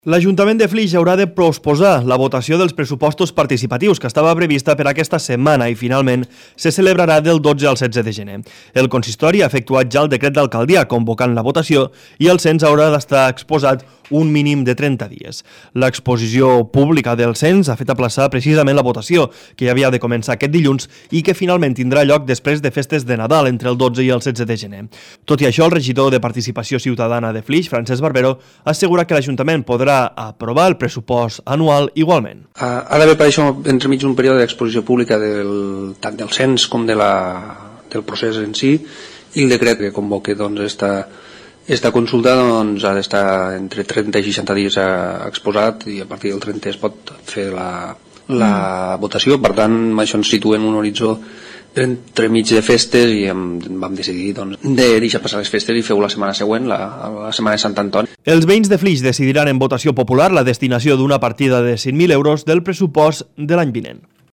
L'Ajuntament de Flix haurà de posposar la votació dels pressupostos participatius que estava prevista per aquesta setmana i finalment se celebrarà del 12 al 16 de gener. El consistori ha efectuat ja el decret d'alcaldia convocant la votació i el cens haurà d'estar exposat un mínim de 30 dies. L'exposició pública del cens ha fet aplaçar precisament la votació, que ja havia de començar aquest dilluns i que finalment tindrà lloc després de festes de Nadal entre el 12 i el 16 de gener. Tot i això, el regidor de Participació Ciutadana de Flix, Francesc Barbero, assegura que l'Ajuntament podrà aprovar el pressupost anual igualment. Ha d'haver per això entremig un període d'exposició pública tant del cens com del procés en si, i el decret que convoca esta consulta ha d'estar entre 30 i 60 dies exposat i a partir del 30 es pot fer la votació. Per tant, això ens situa en un horitzó entremig de festes i vam decidir de deixar passar les festes i feu la setmana següent, la setmana de Sant Antoni. Els veïns de Flix decidiran en votació popular la destinació d'una partida de 5.000 euros del pressupost de l'any vinent.